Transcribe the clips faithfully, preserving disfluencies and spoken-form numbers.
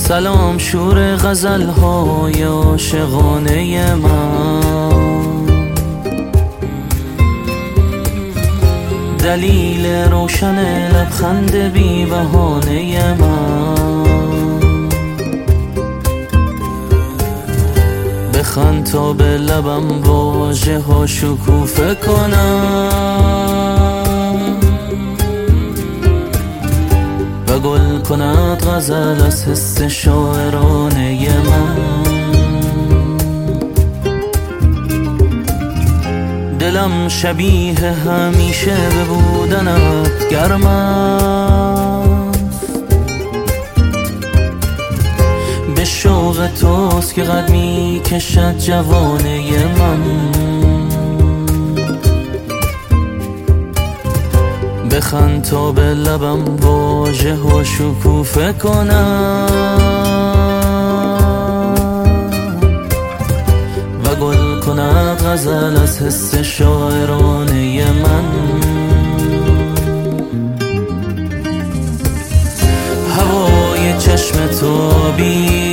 سلام شور غزل‌های عاشقانه من، دلیل روشن لبخند بی بهانه من. بخند تا به لبم واژه ها شکوفه کنم و گل کند غزل از حس شاعرانه من. دلم شبیه همیشه به بودنت گرم است، به شوق توست که قد می کشد جوانه من. بخند تا به لبم واژه ها شکوفه کنم و گل کند غزل از حس شاعرانه من. هوای چشم تو بی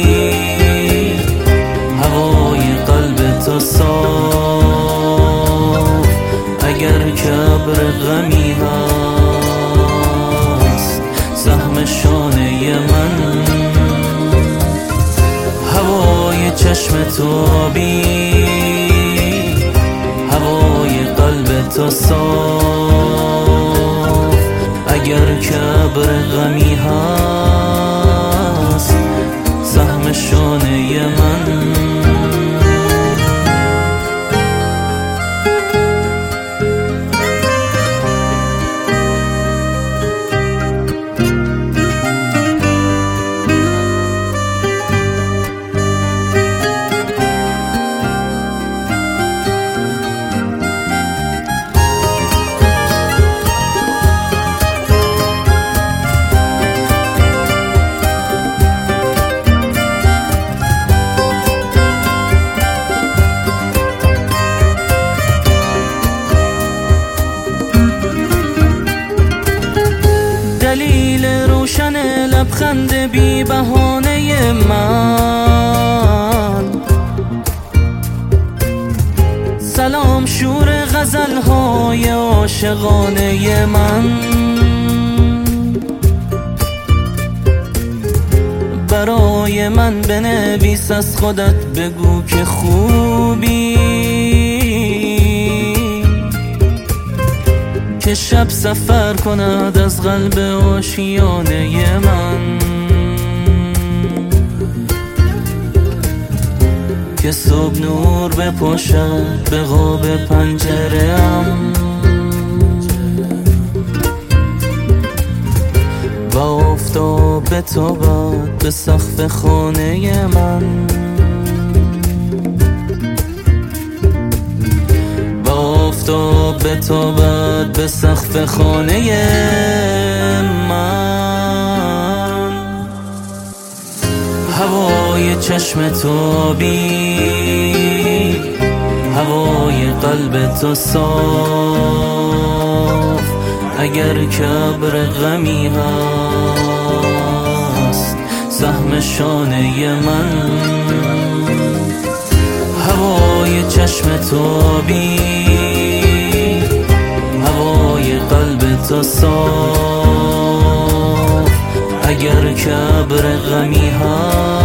هوای قلب تو صاف، اگر کبر غمی هست سهم شانه من. هوای چشم تو بی هوای قلب تو صاف، اگر کبر غمی هست سهم شانه من. دلیل روشن لبخند بی بهانه من، سلام شور غزل‌های عاشقانه من. برای من بنویس از خودت بگو که خوبی، که شب سفر کند از قلب آشیانه من، که صبح نور بپاشد به قاب پنجره ام و آفتاب بتابد به سقف خانه من. آفتاب بتابد به سقف خانه من. هوای چشم تو بی هوای قلب تو صاف، اگر کبر غمی هست سهم شانه من. هوای چشم تو بی هوای قلب تو صاف، اگر کبر غمی هست